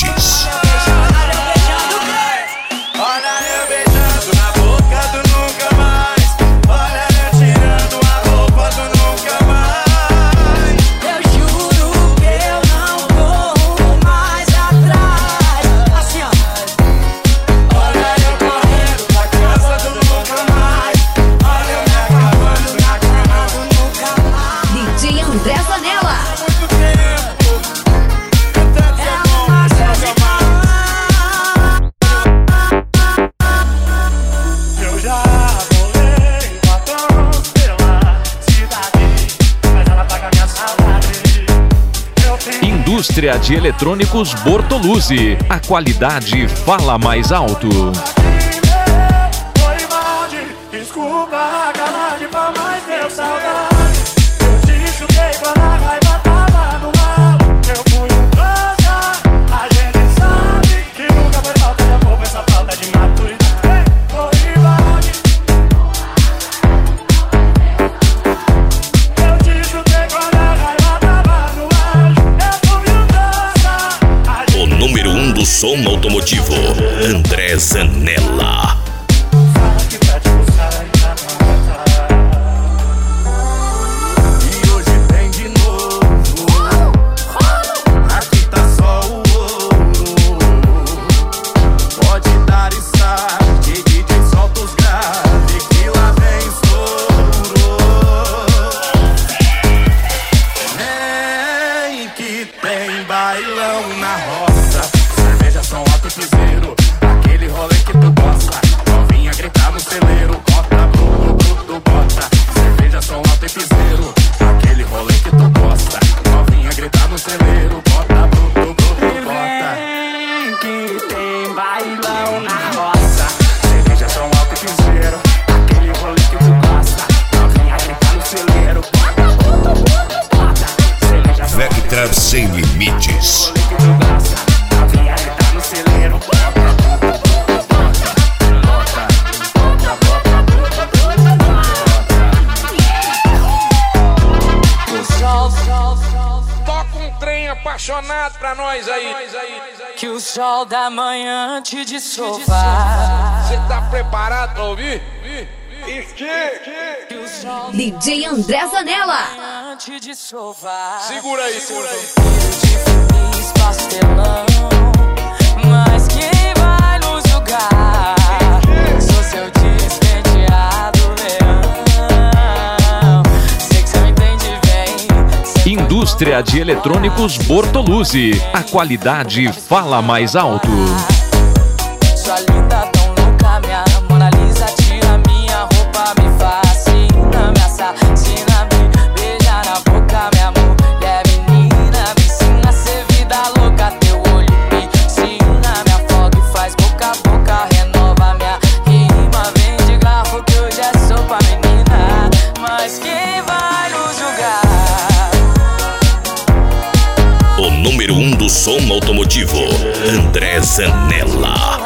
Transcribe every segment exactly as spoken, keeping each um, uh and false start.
Limites. Indústria de Eletrônicos Bortoluzzi. A qualidade fala mais alto. Som automotivo, André Zanella. E hoje tem de novo. Aqui tá só o ouro. Pode dar start, D J solta os graves, que lá vem estouro. Vem que tem bailão na roça. Som alto e piseiro, aquele rolê que tu gosta. Novinha gritar no celeiro, bota, bruto, bruto, bota. Cerveja, som alto e piseiro, aquele rolê que tu gosta. Novinha gritar no celeiro, bota, bruto, bruto, bota. Vem que tem bailão na roça. Cerveja, som alto e piseiro, aquele rolê que tu gosta. Novinha gritar no celeiro, bota, bruto, bruto, bota. Cerveja, som alto e piseiro, Vectra Sem Limites. Toca um trem apaixonado pra nós aí. Que o sol da manhã te dessovar. Você tá preparado pra ouvir? D J André Zanella. Segura aí, segura aí. Feliz pastelão, mas quem vai nos julgar? Sou seu despenteado leão. Sei que cê me entende bem. Indústria de Eletrônicos Bortoluzzi. A qualidade fala mais alto. Sua linda tão louca, minha Mona Lisa. Tira minha roupa, me fascina, me assassina, me beija na boca, minha mulher menina. Me ensina a ser vida louca, teu olho me ensina. Me afoga e faz boca a boca, renova minha rima. Vem de garfo que hoje é sopa, menina. Mas quem vai nos julgar? O número um do som automotivo, André Zanella.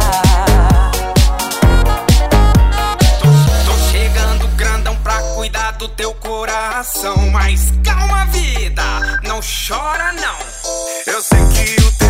Cuidar do teu coração, mas calma, vida, não chora não. Eu sei que o